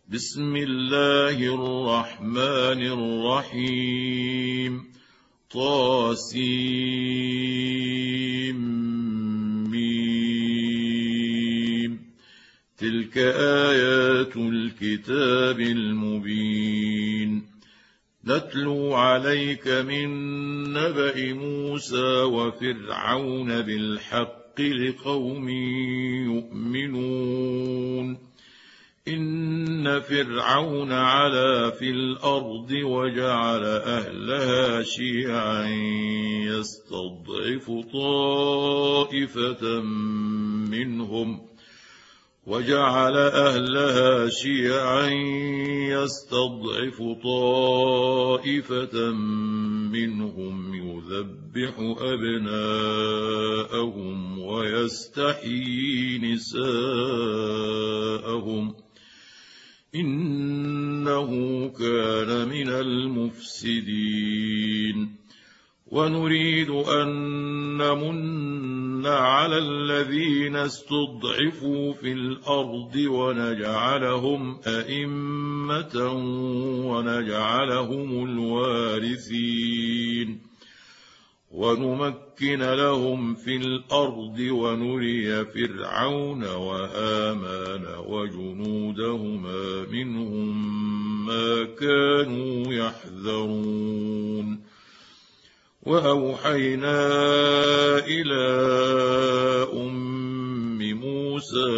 بسم الله الرحمن الرحيم طاسيم تلك آيات الكتاب المبين نتلو عليك من نبأ موسى وفرعون بالحق لقوم يؤمنون إن فرعون علا في الأرض وجعل أهلها شيعا يستضعف طائفة منهم يذبح أبناءهم ويستحيي نساءهم إنه كان من المفسدين ونريد أن نمن على الذين استضعفوا في الأرض ونجعلهم أئمة ونجعلهم الوارثين ونمكن لهم في الأرض ونري فرعون وهامان وجنودهما منهم ما كانوا يحذرون وأوحينا إلى أم موسى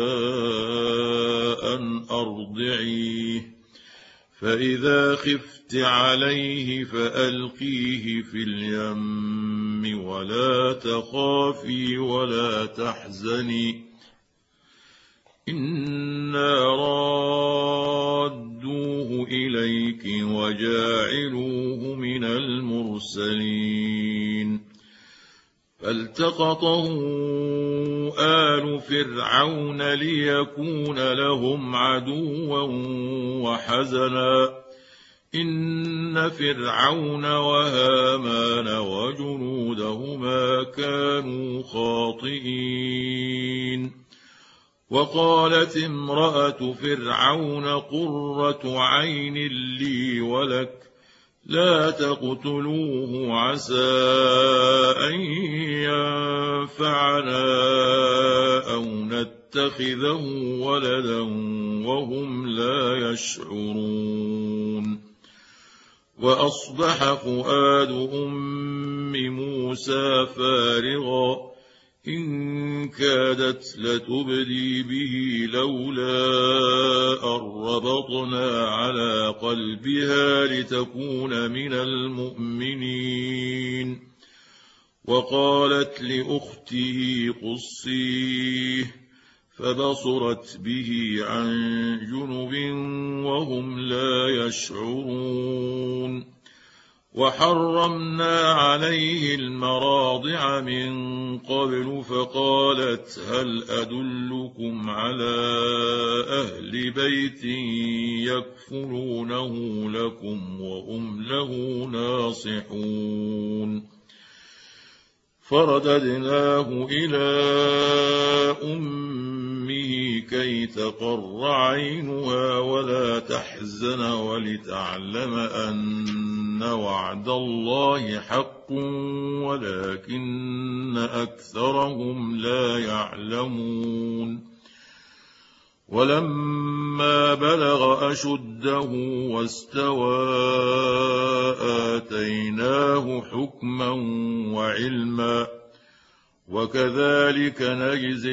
أن أرضعيه فإذا خفت عليه فألقيه في اليم ولا تخافي ولا تحزني إنا رادوه إليك وجاعلوه من المرسلين فالتقطه آل فرعون ليكون لهم عدوا وحزنا إن فرعون وهامان وجنودهما كانوا خاطئين وقالت امرأة فرعون قرة عين لي ولك لا تقتلوه عسى أن ينفعنا أو نتخذه ولدا وهم لا يشعرون وأصبح فؤاد أم موسى فارغا إن كادت لتبدي به لولا أن ربطنا على قلبها لتكون من المؤمنين وقالت لأخته قصيه فبصرت به عن جنب وهم لا يشعرون وحرمنا عليه المراضع من قبل فقالت هل أدلكم على أهل بيت يكفلونه لكم وهم له ناصحون فرددناه إلى أمه كي تقر عينها ولا تحزن ولتعلم أن وعد الله حق ولكن أكثرهم لا يعلمون ولما بلغ أشده واستوى آتيناه حكما وعلما وكذلك نجزي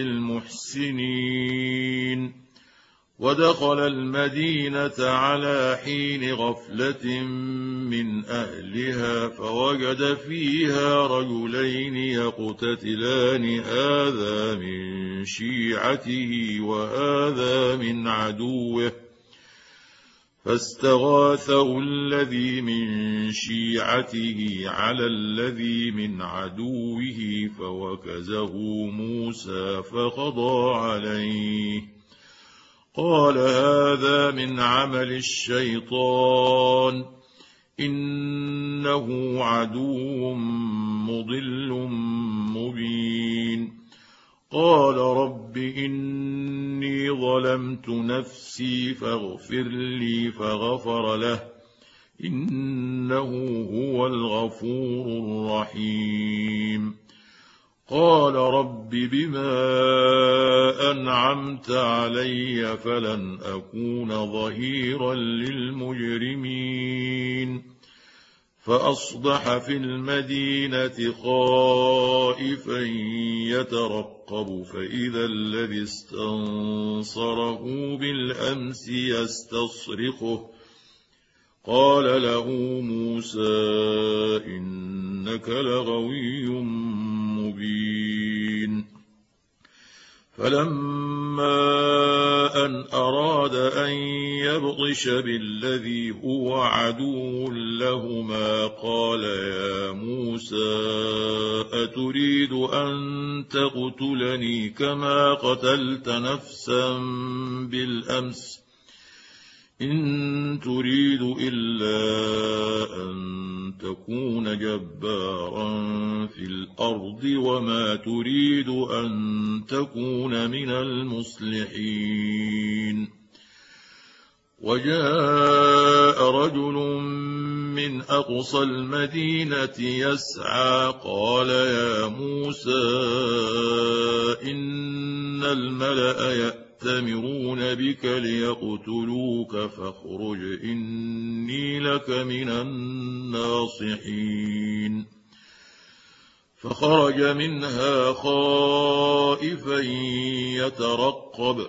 المحسنين ودخل المدينة على حين غفلة من أهلها فوجد فيها رجلين يقتتلان هذا من شيعته وهذا من عدوه فاستغاثه الذي من شيعته على الذي من عدوه فوكزه موسى فقضى عليه قال هذا من عمل الشيطان إنه عدو مضل مبين قال رب إني ظلمت نفسي فاغفر لي فغفر له إنه هو الغفور الرحيم قال رب بما أنعمت علي فلن أكون ظهيرا للمجرمين فأصبح في المدينة خائفا يترقب فإذا الذي استنصره بالأمس يستصرخه قال له موسى إنك لغوي مبين فلما أن أراد أن يبطش بالذي هو عدو لهما قال يا موسى أتريد أن تقتلني كما قتلت نفسا بالأمس إن تريد إلا أن تكون جبارا في الأرض وما تريد أن تكون من المصلحين وجاء رجل من أقصى المدينة يسعى قال يا موسى إن الملأ يأتمرون بك ليقتلوك فاخرج إني لك من الناصحين فخرج منها خائفا يترقب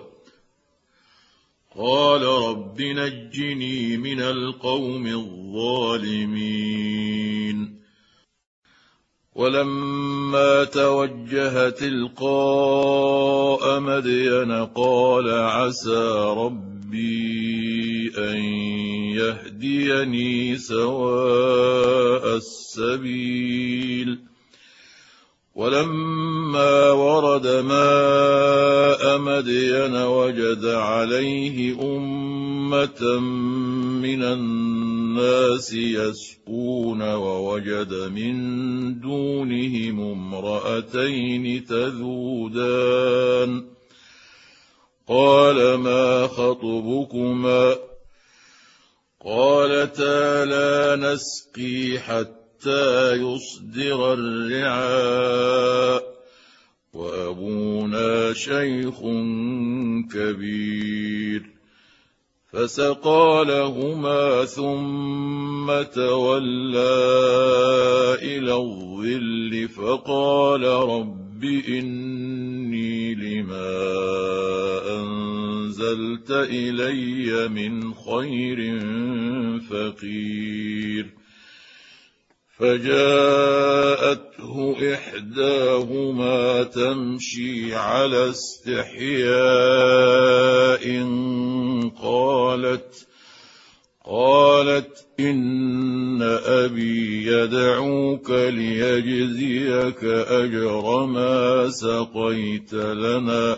قال رب نجني من القوم الظالمين ولما توجه تلقاء مدين قال عسى ربي أن يهديني سواء السبيل ولما ورد ماء مدين وجد عليه أمة من الناس يسقون ووجد من دونهم امرأتين تذودان قال ما خطبكما قالتا لا نسقي حتى يصدر الرعاء وأبونا شيخ كبير فسقى لهما ثم تولى إلى الظل فقال رب إني لما أنزلت إلي من خير فقير فجاءته إحداهما تمشي على استحياء قالت إن أبي يدعوك ليجزيك أجر ما سقيت لنا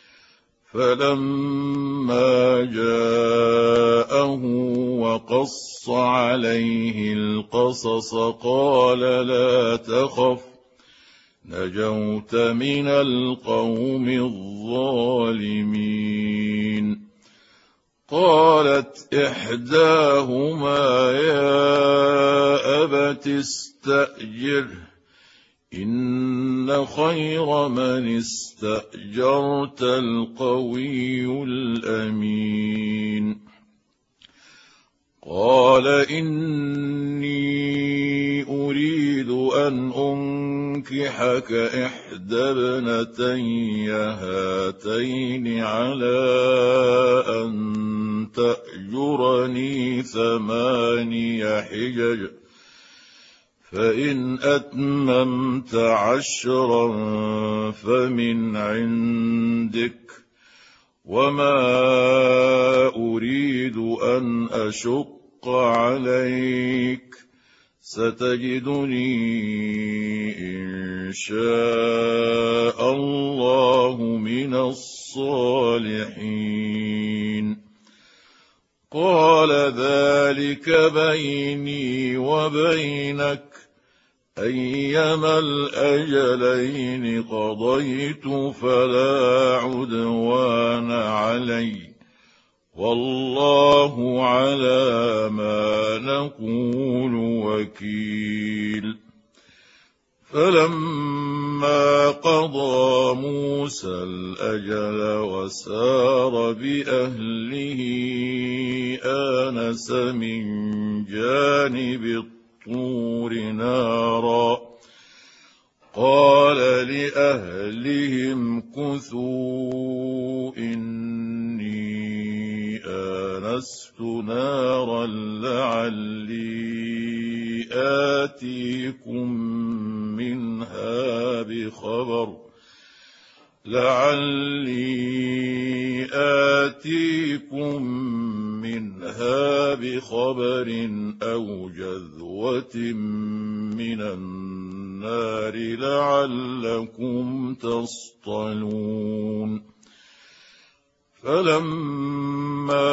فلما جاءه وقص عليه القصص قال لا تخف نجوت من القوم الظالمين قالت إحداهما يا أبت استأجره إن خير من استأجرت القوي الأمين قال إني أريد أن أنكحك إحدى ابنتي هاتين على أن تأجرني 8 حجج فإن أتممت 10 فمن عندك وما أريد أن أشق عليك ستجدني إن شاء الله من الصالحين قال ذلك بيني وبينك أيما الأجلين قضيت فلا عدوان علي والله على ما نقول وكيل. فلما قضى موسى الأجل وسار بأهله آنس من جانب الطور نارا قال لأهلهم امكثوا إني آنست نارا آتيكم منها بخبر أو جذوة من النار لعلكم تصطلون. فلما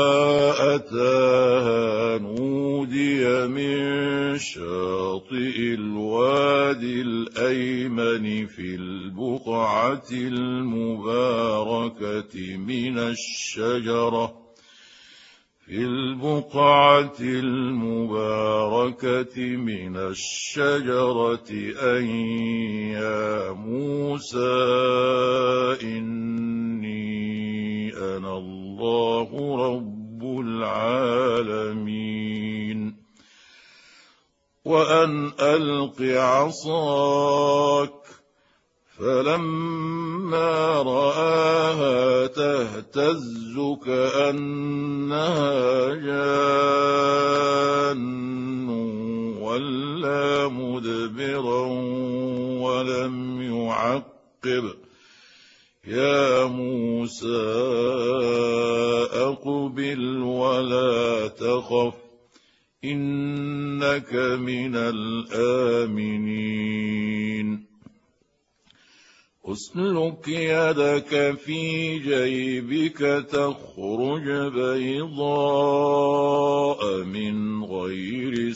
أتاها نودي من شاطئ الوادي الأيمن في البقعة المباركة من الشجرة أن يا موسى إني أنا الله رب العالمين وأن ألق عصاك. فلما رآها تهتز كأنها جان ولا مدبرا ولم يعقب يا موسى أقبل ولا تخف إنك من الآمنين. اسلك يدك في جيبك تخرج بيضاء من غير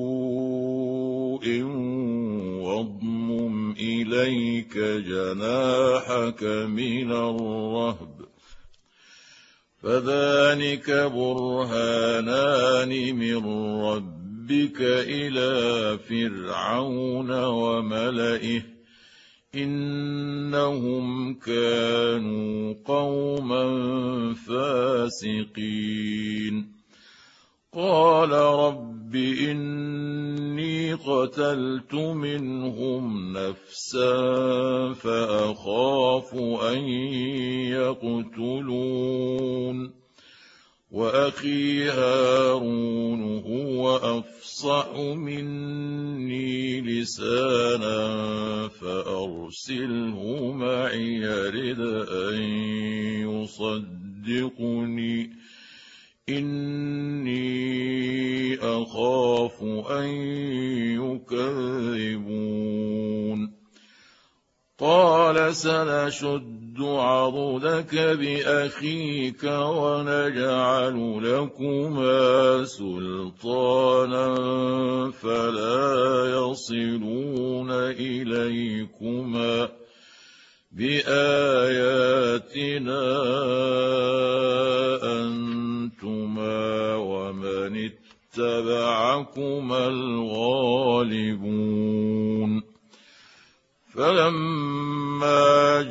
سوء واضمم إليك جناحك من الرهب فذلك برهانان من ربك إلى فرعون وملئه إنهم كانوا قوما فاسقين. قال رب إني قتلت منهم نفسا فأخاف أن يقتلون وأخي هارون هو أفصح مني لسانا فأرسله معي يرد أن يصدقني إني أخاف أن يكذبون. قال سنشد عضدك بأخيك ونجعل لكما سلطانا فلا يصلون إليكما بآياتنا أنتما ومن اتبعكما الغالبون. فلما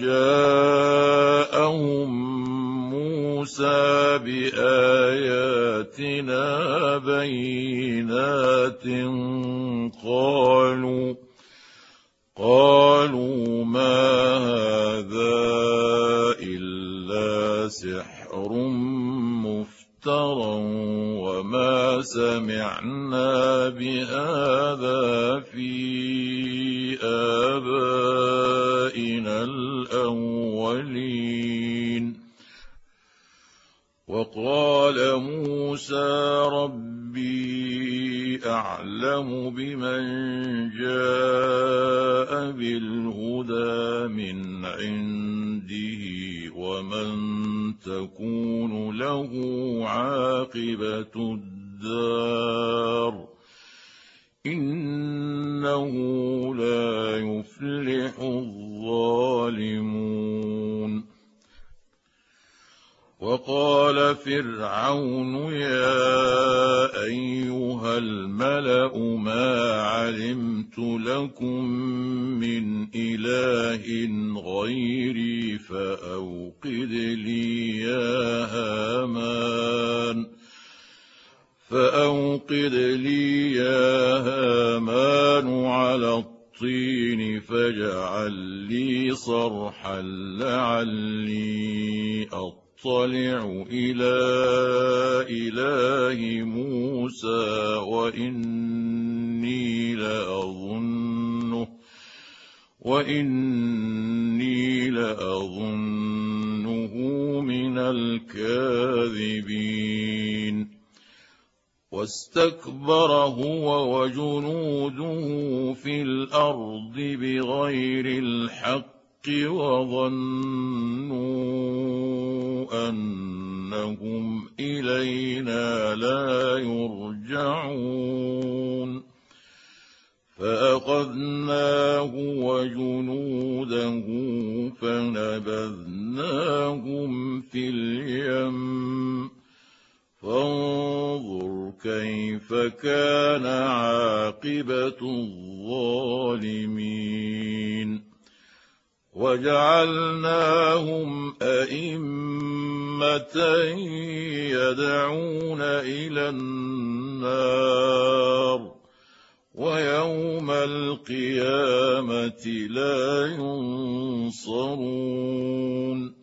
جاءهم موسى بآياتنا بينات قالوا ما هذا إلا سحر مفترى وما سمعنا بهذا في آبائنا الأولين. وقال موسى ربي أعلم بمن جاء بالهدى من عنده ومن تكون له عاقبة الدار إنه لا يفلح الظالمون. وقال فرعون يا أيها الملأ ما علمت لكم من إله غيري فأوقد لي يا هامان على الطين فاجعل لي صرحا لعلي أطلع إلى إله موسى وإني لأظنه من الكاذبين. واستكبر هو وجنوده في الأرض بغير الحق وظنوا أنهم إلينا لا يرجعون. فأخذناه وجنوده فنبذناهم في اليم فانظر كيف كان عاقبة الظالمين. وجعلناهم أئمة يدعون إلى النار ويوم القيامة لا ينصرون.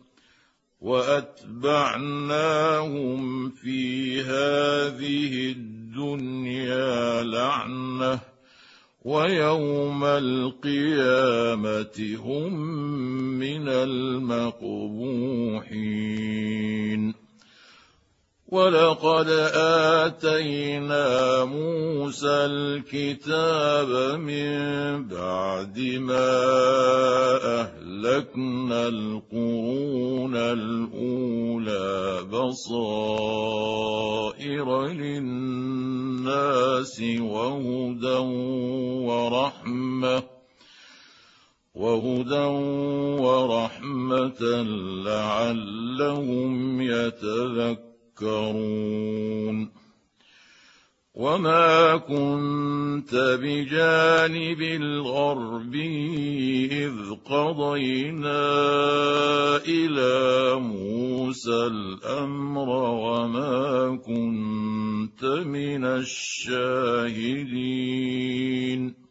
وأتبعناهم في هذه الدنيا لعنة ويوم القيامة هم من المقبوحين. ولقد آتينا موسى الكتاب من بعد ما أهلكنا القرون الأولى بصائر للناس وهدى ورحمة لعلهم يتذكرون. وما كنت بجانب الغربي إذ قضينا إلى موسى الأمر وما كنت من الشاهدين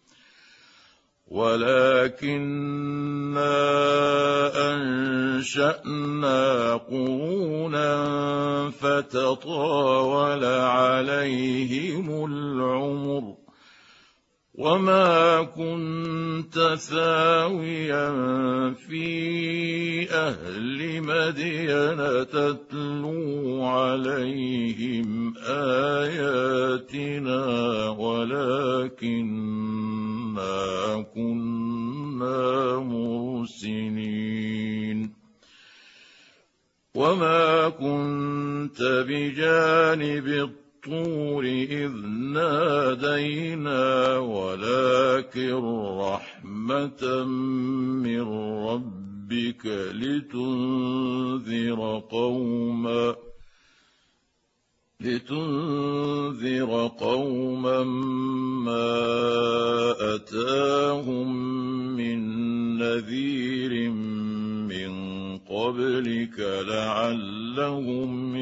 ولكننا أنشأنا قرونا فتطاول عليهم العمر وما كنت ثاويا في أهل مدين تتلو عليهم آياتنا ولكننا كنا مرسلين. وما كنت بجانب الطور إذ نادينا ولكن رحمة من ربك لتنذر قوما ما أتاهم من نذير من قبلك لعلهم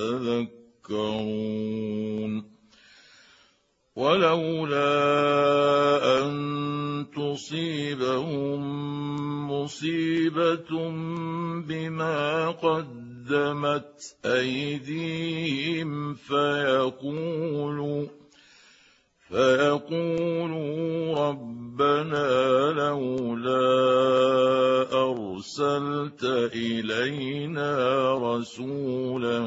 يتذكرون. ولولا أن تصيبهم مصيبة بما قدمت أيديهم فيقولوا ربنا لولا أرسلت إلينا رسولا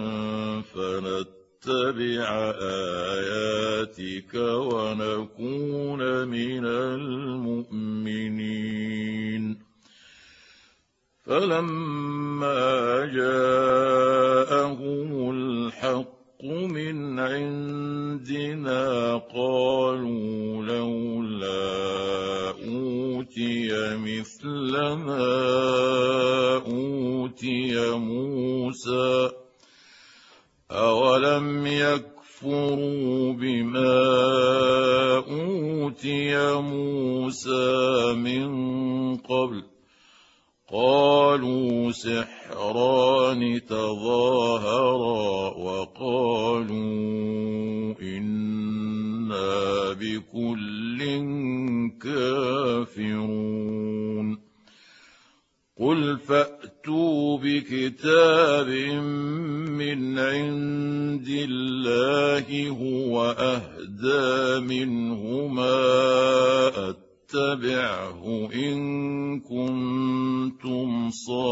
فنتبع آياتك ونكون من المؤمنين. فلما جاءهم الحق من عندنا قالوا لولا أوتي مثل ما أوتي موسى أولم يكفروا بما أوتي موسى من قبل قالوا سحران تظاهرا وقالوا إنا بكل كافرون قل فأتوا بكتاب من عند الله هو أهدى منهما اتبعه إن كنتم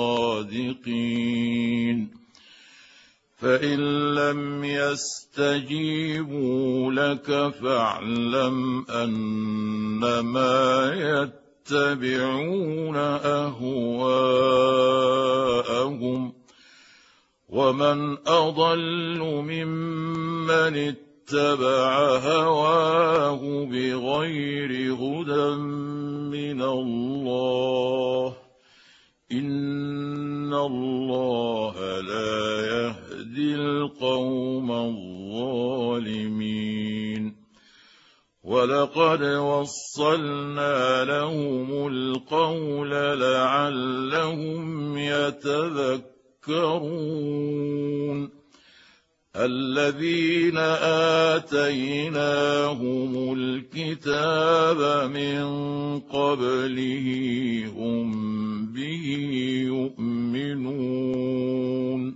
صادقين فإن لم يستجيبوا لك فاعلم أنما يتبعون أهواءهم ومن أضل ممن اتبع هواه بغير هدى من الله إن الله لا يهدي القوم الظالمين ولقد وصلنا لهم القول لعلهم يتذكرون الذين آتيناهم الكتاب من قبله هم به يؤمنون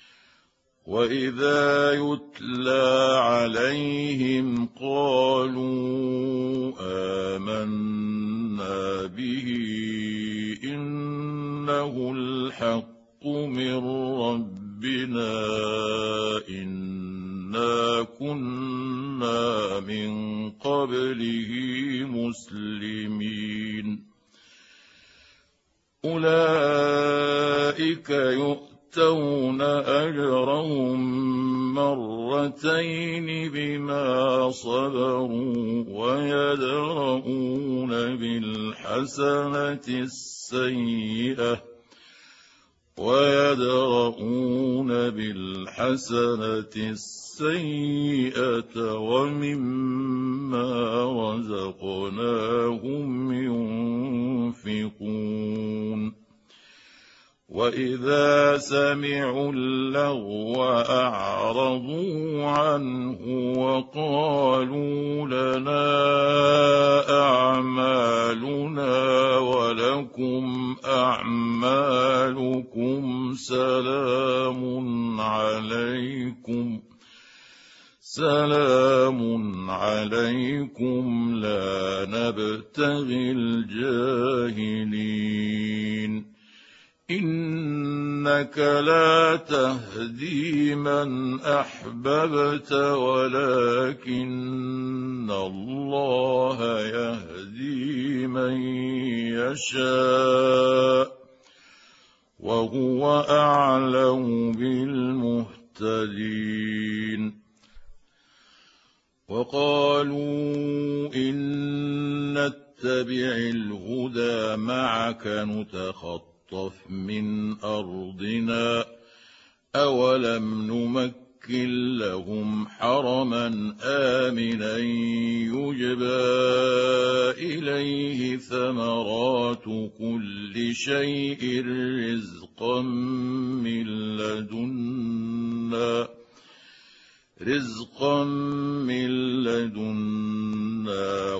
وإذا يتلى عليهم قالوا آمنا به إنه الحق من ربنا إنا كنا من قبله مسلمين أولئك يؤتون أجرهم مرتين بما صبروا ويدرؤون بالحسنة السيئة ومما رزقناهم ينفقون وإذا سمعوا اللغو أعرضوا عنه وقالوا لنا أعمالنا ولكم أعمالكم سلام عليكم لا نبتغي الجاهلين إنك لا تهدي من أحببت ولكن الله يهدي من يشاء وهو أعلم بالمهتدين وقالوا إن نتبع الهدى معك نتخطف من أرضنا أولم نمكن لهم حرما آمنا يجبى إليه ثمرات كل شيء رزقا من لدنا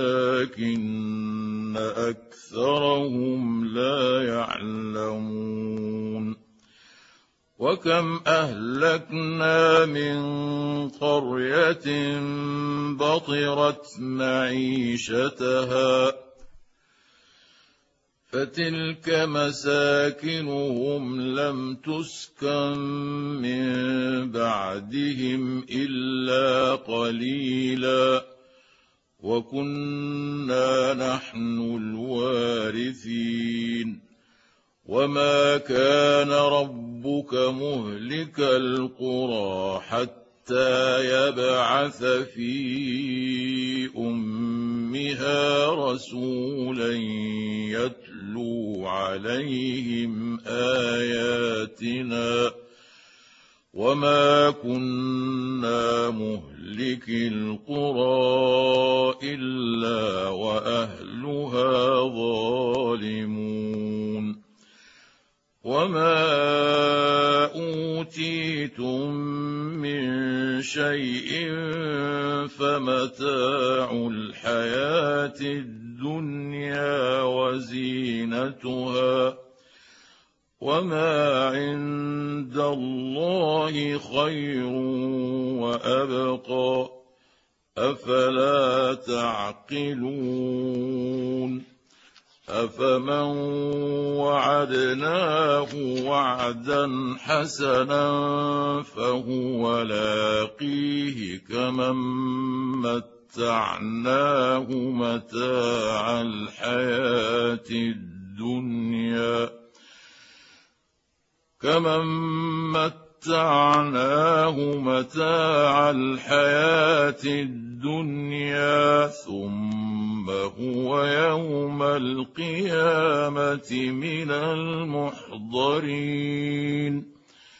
ولكن أكثرهم لا يعلمون وكم أهلكنا من قرية بطرت معيشتها فتلك مساكنهم لم تسكن من بعدهم إلا قليلا وكنا نحن الوارثين وما كان ربك مهلك القرى حتى يبعث في أمها رسولا يتلو عليهم آياتنا وما كنا مهلك القرى إلا وأهلها ظالمون وما أوتيتم من شيء فمتاع الحياة الدنيا وزينتها وما عند الله خير وأبقى أفلا تعقلون أفمن وعدناه وعدا حسنا فهو لاقيه كمن متعناه متاع الحياة الدنيا ثم هو يوم القيامة من المحضرين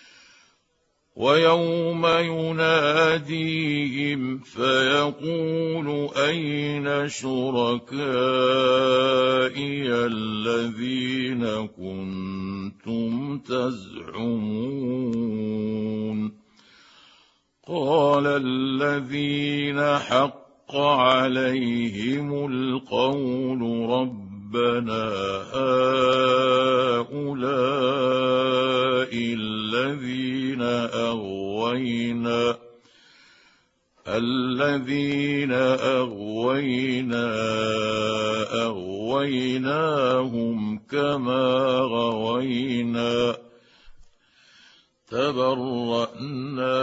ويوم يناديهم فيقول أين شركائي الذين كنتم تزعمون قال الذين حق عليهم القول ربنا هؤلاء الذين أغويناهم كما غوينا تبرأنا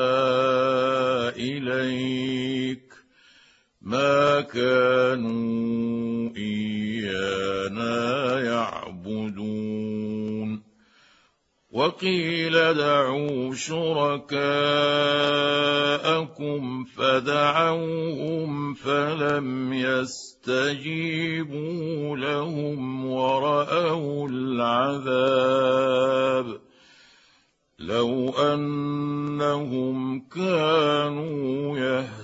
إليك ما كانوا إيانا يعبدون وقيل دعوا شركاءكم فدعوهم فلم يستجيبوا لهم ورأوا العذاب لو أنهم كانوا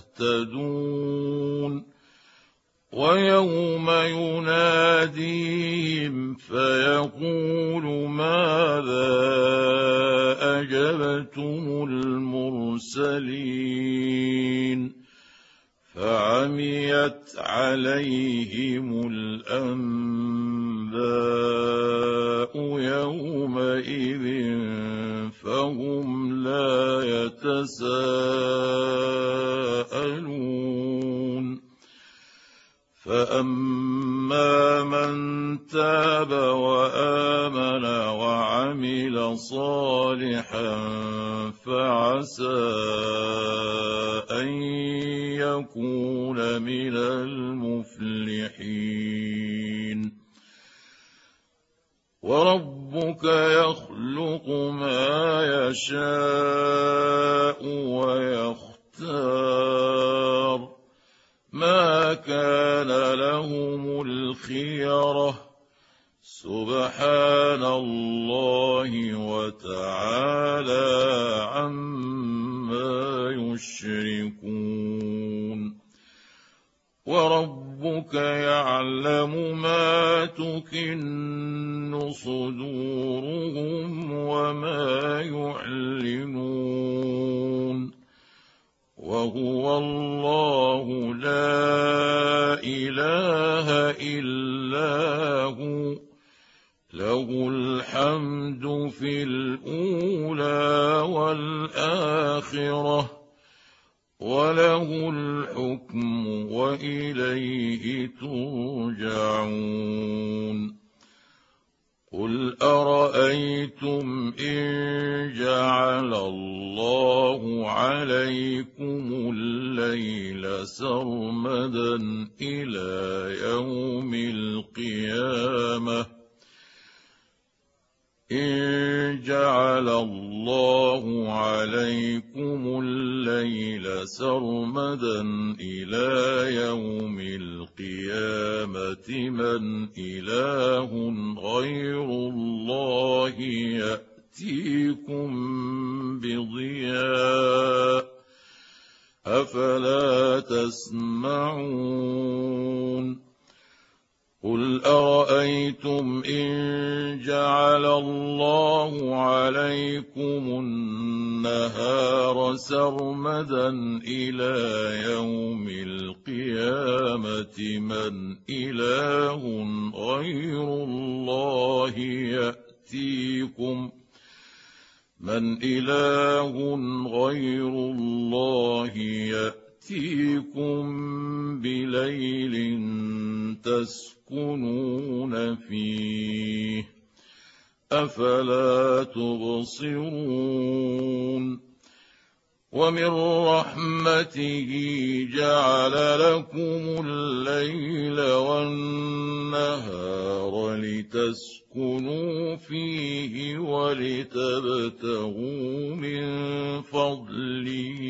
يهتدون ويوم يناديهم فيقول ماذا أجبتم المرسلين فعميت عليهم الأنباء يومئذ فهم لا يتساءلون فأما من تاب وآمن وعمل صالحا فعسى أن يكون من المفلحين وربك يخلق ما يشاء ويختار ما كان لهم الخيرة سبحان الله وتعالى عما يشركون وربك يعلم ما تكن صدورهم وما يعلنون وهو الله لا إله إلا هو له الحمد في الأولى والآخرة وله الحكم وإليه ترجعون قل أرأيتم إن جعل الله عليكم الليل سرمدا إلى يوم القيامة إن جعل الله عليكم الليل سرمدا إلى يوم القيامة من إله غير الله يأتيكم بضياء أفلا تسمعون قل أرأيتم إن جعل الله عليكم النهار سرمدا إلى يوم القيامة من إله غير الله يأتيكم بليل تسكنون فيه أفلا تبصرون ومن رحمته جعل لكم الليل والنهار لتسكنوا فيه ولتبتغوا من فضله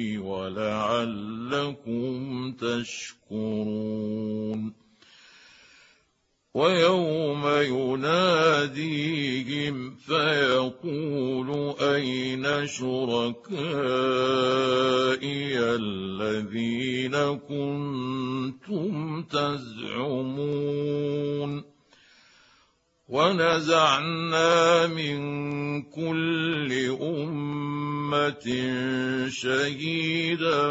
ولعلكم تشكرون ويوم يناديهم فيقول أين شركائي الذين كنتم تزعمون ونزعنا من كل أمة شهيدا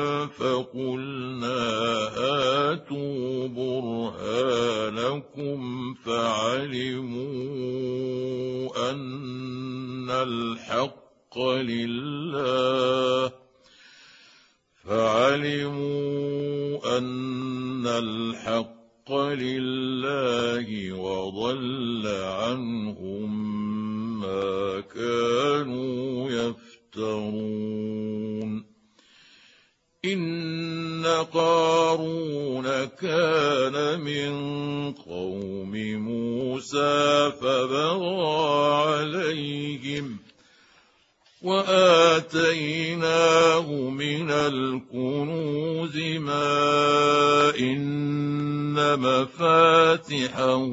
فقلنا هاتوا برهانكم فعلموا أن الحق لله وضل عنهم ما كانوا يفترون إن قارون كان من قوم موسى فبغى عليهم وآتيناه من الكنوز ما إن مفاتحه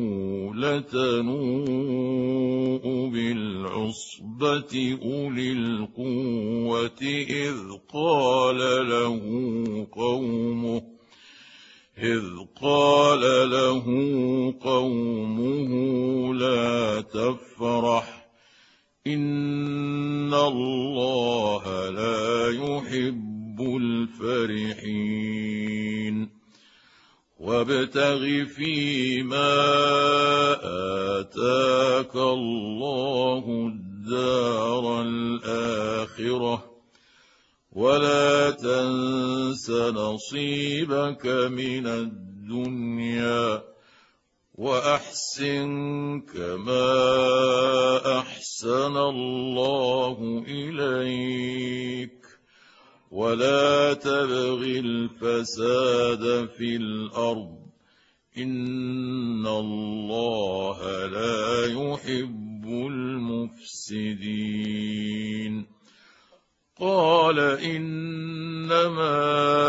لتنوء بالعصبة أولي القوة إذ قال له قومه لا تفرح إن الله لا يحب الفرحين وابتغ فيما آتاك الله الدار الآخرة ولا تنس نصيبك من الدنيا وأحسن كما أحسن الله إليك ولا تبغ الفساد في الأرض إن الله لا يحب المفسدين قال إنما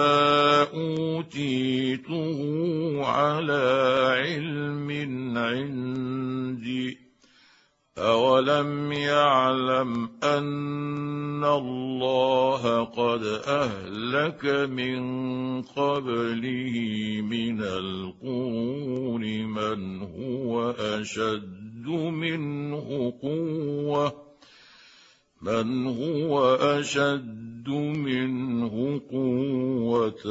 أوتيته على علم عندي أولم يعلم أن الله قد أهلك من قبله من القرون من هو أشد منه قوة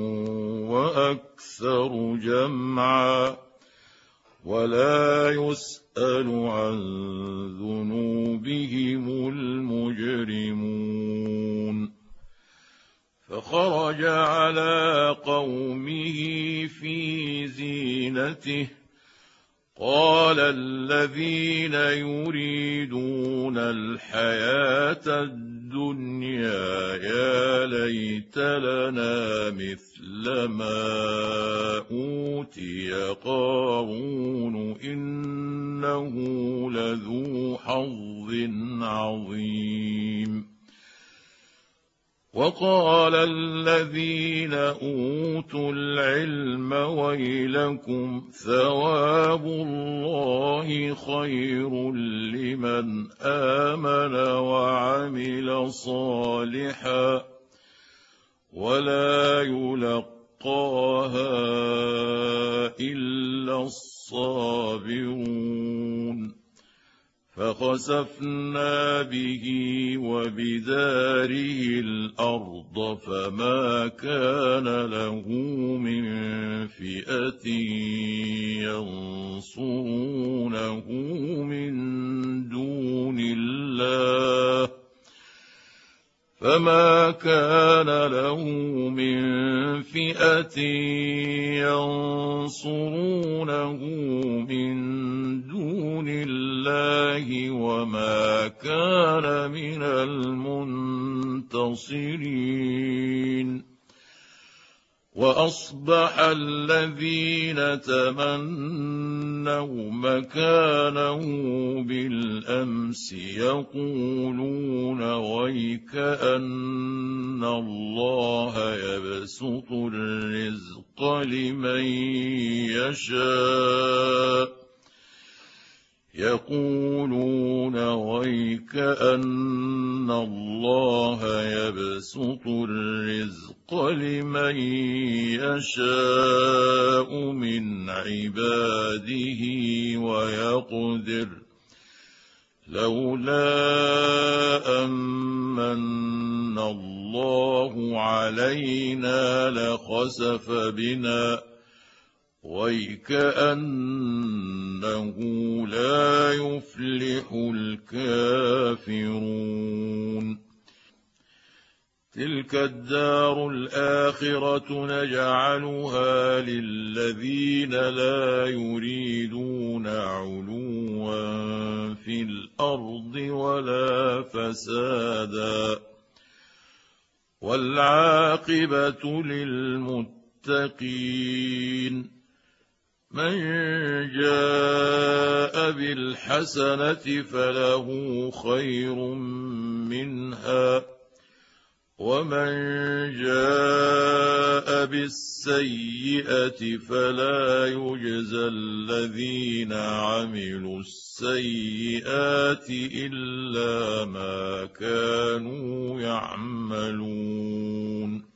وأكثر جمعا ولا يسأل عن ذنوبهم المجرمون فخرج على قومه في زينته قال الذين يريدون الحياة الدنيا يا ليت لنا مثل ما أوتي قارون إنه لذو حظ عظيم. وقال الذين أوتوا العلم ويلكم ثواب الله خير لمن آمن وعمل صالحا ولا يلقاها إلا الصابرون. فخسفنا به وبداره الأرض فما كان له من فئة ينصرونه من دون الله وما كان من المنتصرين. وأصبح الذين تمنوا مكانه بالأمس يقولون ويكأن الله يبسط الرزق لمن يشاء من عباده ويقدر لولا أمن الله علينا لخسف بنا ويكأنه لا يفلح الكافرون. تلك الدار الآخرة نجعلها للذين لا يريدون علوا في الأرض ولا فسادا والعاقبة للمتقين. من جاء بالحسنة فله خير منها ومن جاء بالسيئة فلا يجزى الذين عملوا السيئات إلا ما كانوا يعملون.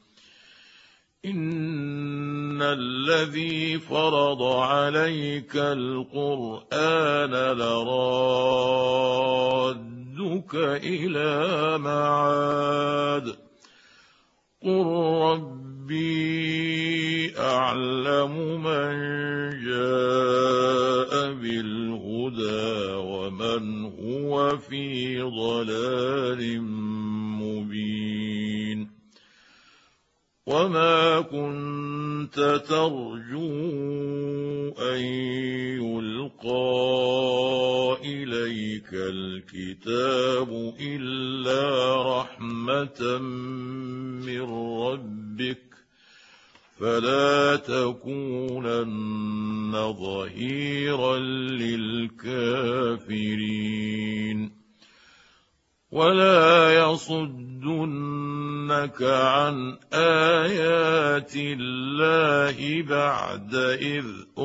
إن الذي فرض عليك القرآن لرادك إلى معاد قل ربي أعلم من جاء بالهدى ومن هو في ضلال مبين. وما كنت ترجو أن يلقى إليك الكتاب إلا رحمة من ربك فلا تكونن ظهيرا للكافرين. ولا يصدنك عن آيات الله بعد إذ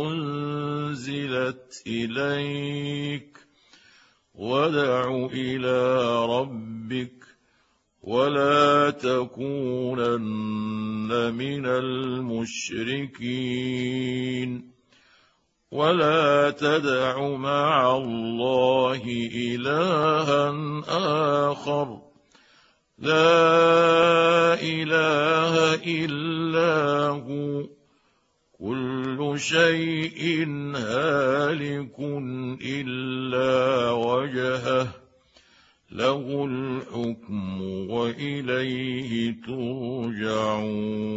أنزلت إليك وادع إلى ربك ولا تكونن من المشركين. ولا تدع مع الله إلها آخر لا إله إلا هو كل شيء هالك إلا وجهه له الحكم وإليه ترجعون.